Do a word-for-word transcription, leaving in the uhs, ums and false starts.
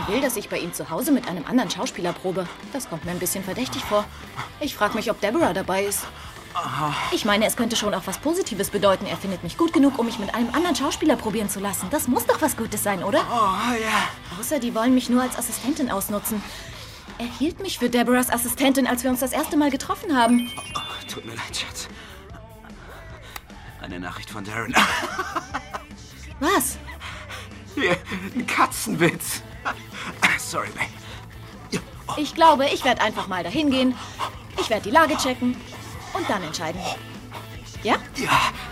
will, dass ich bei ihm zu Hause mit einem anderen Schauspieler probe. Das kommt mir ein bisschen verdächtig vor. Ich frage mich, ob Deborah dabei ist. Ich meine, es könnte schon auch was Positives bedeuten. Er findet mich gut genug, um mich mit einem anderen Schauspieler probieren zu lassen. Das muss doch was Gutes sein, oder? Oh, ja. Außer die wollen mich nur als Assistentin ausnutzen. Er hielt mich für Deborahs Assistentin, als wir uns das erste Mal getroffen haben. Oh, oh, tut mir leid, Schatz. Eine Nachricht von Darren. Was? Hier, ein Katzenwitz. Sorry, babe. Oh. Ich glaube, ich werde einfach mal dahin gehen. Ich werde die Lage checken und dann entscheiden. Ja? Ja.